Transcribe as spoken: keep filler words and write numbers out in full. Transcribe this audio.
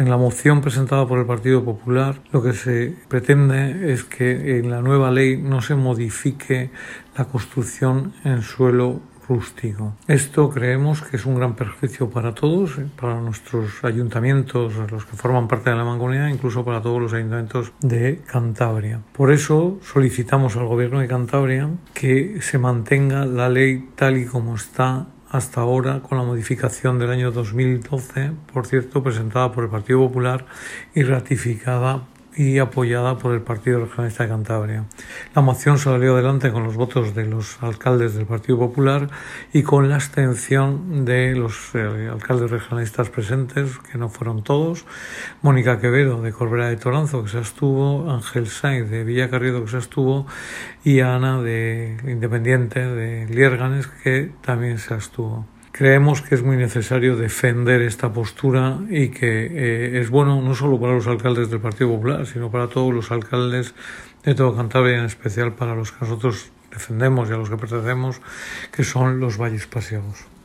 En la moción presentada por el Partido Popular, lo que se pretende es que en la nueva ley no se modifique la construcción en suelo rústico. Esto creemos que es un gran perjuicio para todos, para nuestros ayuntamientos, los que forman parte de la Mancomunidad, incluso para todos los ayuntamientos de Cantabria. Por eso solicitamos al Gobierno de Cantabria que se mantenga la ley tal y como está hasta ahora, con la modificación del año dos mil doce, por cierto, presentada por el Partido Popular y ratificada y apoyada por el Partido Regionalista de Cantabria. La moción salió adelante con los votos de los alcaldes del Partido Popular y con la abstención de los eh, alcaldes regionalistas presentes, que no fueron todos: Mónica Quevedo de Corbera de Toranzo, que se abstuvo; Ángel Sainz de Villacarriedo, que se abstuvo; y Ana de Independiente de Liérganes, que también se abstuvo. Creemos que es muy necesario defender esta postura y que eh, es bueno no solo para los alcaldes del Partido Popular, sino para todos los alcaldes de todo Cantabria, en especial para los que nosotros defendemos y a los que pertenecemos, que son los valles pasiagos.